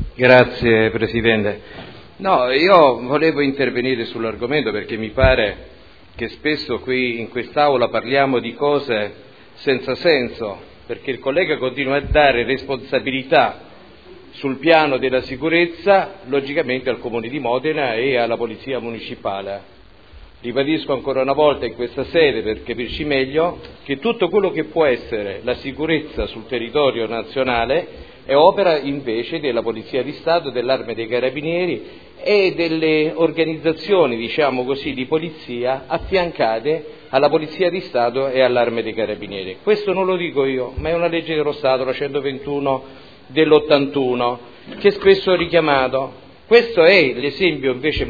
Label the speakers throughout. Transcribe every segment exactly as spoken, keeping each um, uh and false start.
Speaker 1: Grazie Presidente. No, io volevo intervenire sull'argomento perché mi pare che spesso qui in quest'Aula parliamo di cose senza senso, perché il collega continua a dare responsabilità sul piano della sicurezza logicamente al Comune di Modena e alla Polizia Municipale. Ribadisco ancora una volta in questa sede, per capirci meglio, che tutto quello che può essere la sicurezza sul territorio nazionale è opera invece della Polizia di Stato, dell'Arma dei Carabinieri e delle organizzazioni, diciamo così, di polizia affiancate alla Polizia di Stato e all'Arma dei Carabinieri. Questo non lo dico io, ma è una legge dello Stato, la centoventuno dell'ottantuno, che spesso ho richiamato. Questo è l'esempio invece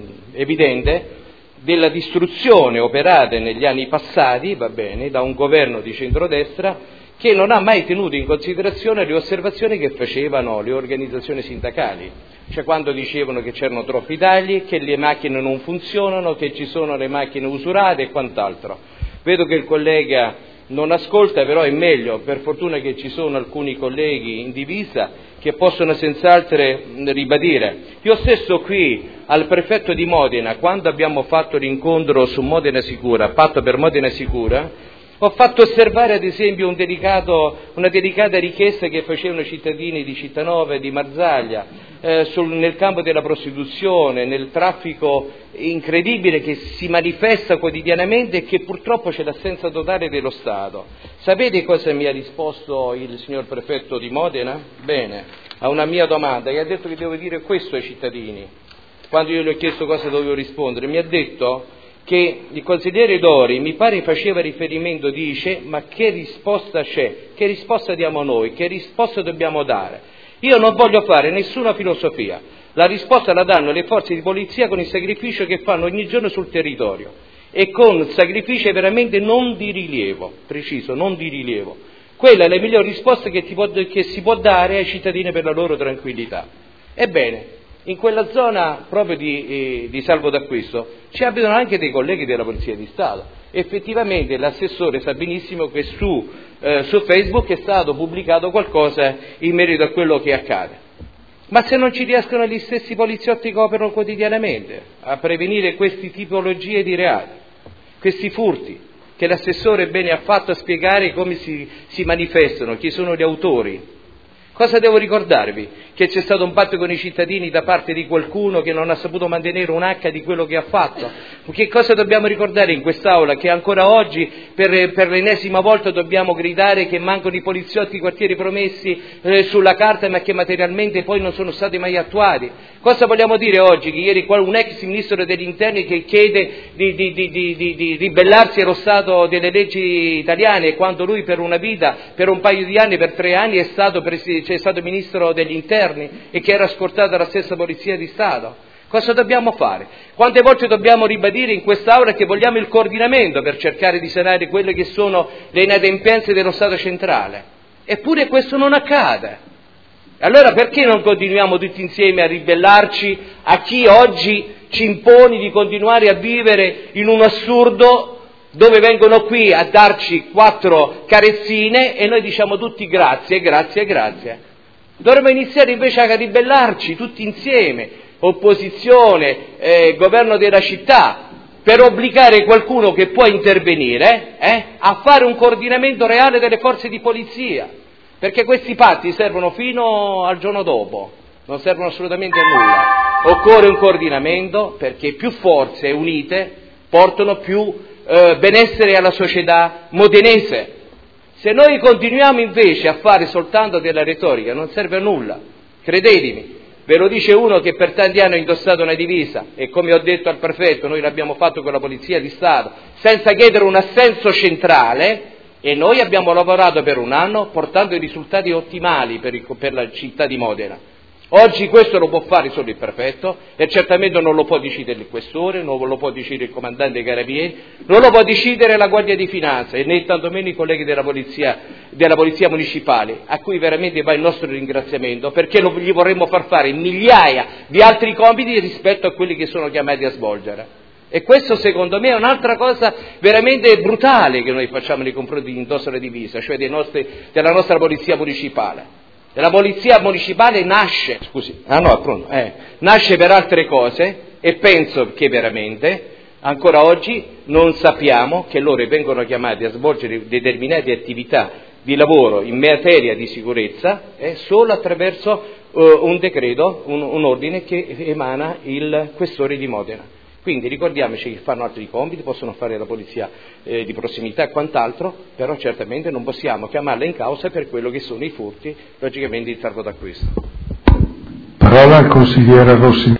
Speaker 1: evidente della distruzione operata negli anni passati, va bene, da un governo di centrodestra che non ha mai tenuto in considerazione le osservazioni che facevano le organizzazioni sindacali, cioè quando dicevano che c'erano troppi tagli, che le macchine non funzionano, che ci sono le macchine usurate e quant'altro. Vedo che il collega non ascolta, però è meglio, per fortuna che ci sono alcuni colleghi in divisa che possono senz'altro ribadire. Io stesso qui al prefetto di Modena, quando abbiamo fatto l'incontro su Modena Sicura, patto per Modena Sicura, ho fatto osservare ad esempio un delicato, una delicata richiesta che facevano i cittadini di Cittanova e di Marzaglia eh, sul, nel campo della prostituzione, nel traffico incredibile che si manifesta quotidianamente e che purtroppo c'è l'assenza totale dello Stato. Sapete cosa mi ha risposto il signor prefetto di Modena? Bene, a una mia domanda, che ha detto che devo dire questo ai cittadini. Quando io gli ho chiesto cosa dovevo rispondere, mi ha detto che il consigliere Dori, mi pare faceva riferimento, dice, ma che risposta c'è? Che risposta diamo noi? Che risposta dobbiamo dare? Io non voglio fare nessuna filosofia, la risposta la danno le forze di polizia con il sacrificio che fanno ogni giorno sul territorio e con sacrifici veramente non di rilievo, preciso, non di rilievo. Quella è la migliore risposta che, ti può, che si può dare ai cittadini per la loro tranquillità. Ebbene, in quella zona proprio di, eh, di Salvo d'Acquisto ci abitano anche dei colleghi della Polizia di Stato. Effettivamente l'assessore sa benissimo che su, eh, su Facebook è stato pubblicato qualcosa in merito a quello che accade. Ma se non ci riescono gli stessi poliziotti che operano quotidianamente a prevenire queste tipologie di reati, questi furti, che l'assessore bene ha fatto a spiegare come si, si manifestano, chi sono gli autori. Cosa devo ricordarvi? Che c'è stato un patto con i cittadini da parte di qualcuno che non ha saputo mantenere un acca di quello che ha fatto? Che cosa dobbiamo ricordare in quest'Aula? Che ancora oggi per, per l'ennesima volta dobbiamo gridare che mancano i poliziotti, i quartieri promessi eh, sulla carta ma che materialmente poi non sono stati mai attuati? Cosa vogliamo dire oggi? Che ieri un ex ministro degli interni che chiede di, di, di, di, di, di ribellarsi allo Stato delle leggi italiane quando lui per una vita, per un paio di anni, per tre anni è stato presidente, c'è stato ministro degli interni e che era scortato dalla stessa Polizia di Stato. Cosa dobbiamo fare? Quante volte dobbiamo ribadire in quest'Aula che vogliamo il coordinamento per cercare di sanare quelle che sono le inadempienze dello Stato centrale? Eppure questo non accade. Allora perché non continuiamo tutti insieme a ribellarci a chi oggi ci impone di continuare a vivere in un assurdo dove vengono qui a darci quattro carezzine e noi diciamo tutti grazie, grazie, grazie. Dovremmo iniziare invece a ribellarci tutti insieme, opposizione, eh, governo della città, per obbligare qualcuno che può intervenire eh, a fare un coordinamento reale delle forze di polizia, perché questi patti servono fino al giorno dopo, non servono assolutamente a nulla. Occorre un coordinamento perché più forze unite portano più Eh, benessere alla società modenese. Se noi continuiamo invece a fare soltanto della retorica non serve a nulla, credetemi, ve lo dice uno che per tanti anni ha indossato una divisa e come ho detto al prefetto noi l'abbiamo fatto con la Polizia di Stato senza chiedere un assenso centrale e noi abbiamo lavorato per un anno portando i risultati ottimali per, il, per la città di Modena. Oggi questo lo può fare solo il prefetto e certamente non lo può decidere il questore, non lo può decidere il comandante dei carabinieri, non lo può decidere la Guardia di Finanza e né tantomeno i colleghi della polizia, della polizia municipale, a cui veramente va il nostro ringraziamento perché lo, gli vorremmo far fare migliaia di altri compiti rispetto a quelli che sono chiamati a svolgere. E questo secondo me è un'altra cosa veramente brutale che noi facciamo nei confronti di indosso la divisa, cioè dei nostri, della nostra polizia municipale. La polizia municipale nasce, scusi, ah no, pronto, eh, nasce per altre cose e penso che veramente ancora oggi non sappiamo che loro vengono chiamati a svolgere determinate attività di lavoro in materia di sicurezza eh, solo attraverso uh, un decreto, un, un ordine che emana il questore di Modena. Quindi ricordiamoci che fanno altri compiti, possono fare la polizia eh, di prossimità e quant'altro, però certamente non possiamo chiamarla in causa per quello che sono i furti, logicamente in salvo da questo.
Speaker 2: Parola al consigliere Rossi.